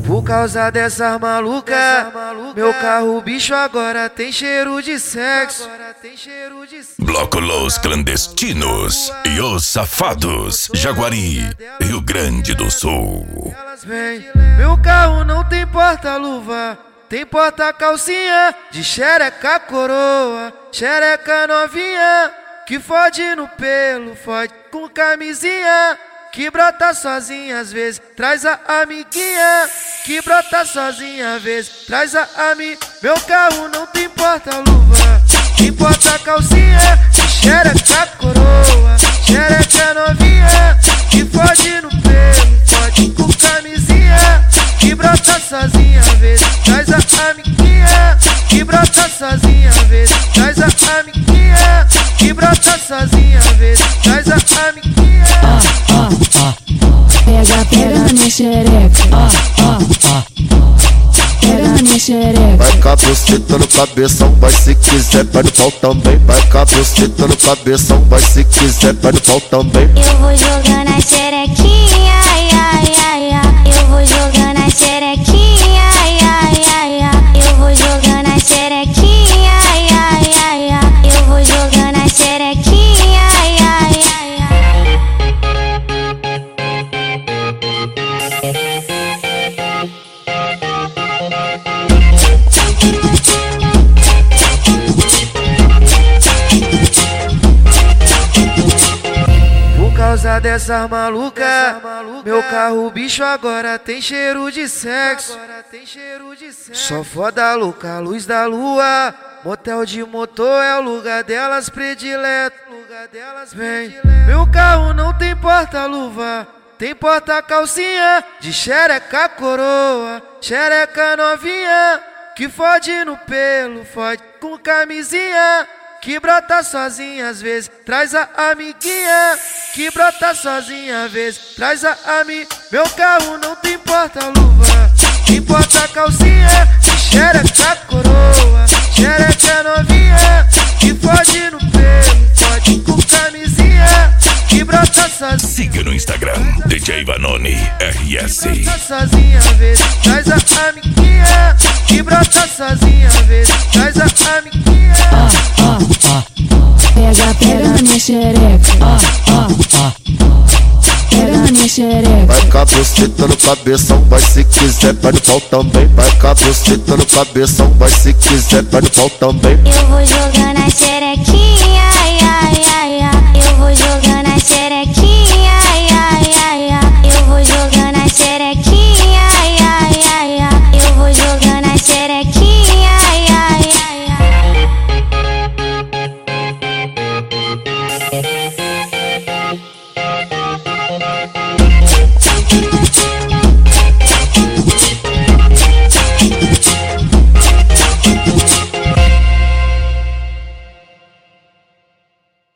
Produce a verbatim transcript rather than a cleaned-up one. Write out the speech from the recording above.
Por causa dessas malucas, meu carro bicho agora tem cheiro de sexo. Bloco Los Clandestinos e os Safados, Jaguari, Rio Grande do Sul. Meu carro não tem porta-luva, tem porta-calcinha de xereca coroa, xereca novinha, que fode no pelo, fode com camisinha, que brota sozinha às vezes, traz a amiguinha, que brota sozinha às vezes, traz a ami. Meu carro não tem porta-luva, tem porta-calcinha de xereca coroa, xereca novinha, que fode no pelo, fode com camisinha, que brota sozinha às vezes, traz a amiguinha, que brota sozinha às vezes, traz a amiguinha, que brota sozinha às vezes, traz a amiguinha. Pega, pega na minha xereca, pega na minha xereca. Vai com a buceta no cabeção, vai se quiser, vai no pau também. Vai com a buceta no cabeção, vai se quiser, vai no pau também. Eu vou jogando a xerequinha, ai, ai, ai, ai. Eu vou jogando a xerequinha, ai, ai, ai, ai. Eu vou jogando a xerequinha, ai, ai, ai, ai. Eu vou jogando a xerequinha, ai, ai, ai, ai. Por causa dessas malucas, meu carro bicho agora tem cheiro de sexo. Só foda louca, luz da lua, motel de motor é o lugar delas predileto. Vem, meu carro não tem porta-luva, tem porta-calcinha de xereca coroa, xereca novinha, que fode no pelo, fode com camisinha, que brota sozinha às vezes, traz a amiguinha, que brota sozinha às vezes, traz a ami. Meu carro não tem porta-luva, tem porta-calcinha de xereca coroa, xereca novinha, que fode no pelo, fode com camisinha, que brota sozinha. Siga no Instagram, D J Vanoni R S. Que brota sozinha às vezes, traz a amiguinha, que brota sozinha às vezes, traz a amiguinha. Pega, pega na minha xereca, pega na minha xereca. Vai com a buceta no cabeção, vai se quiser, vai no pau também. Vai com a buceta no cabeção, vai se quiser, vai no pau também. Eu vou jogando a xerequinha, ai, ai, ai, ai. Eu vou jogando a xerequinha.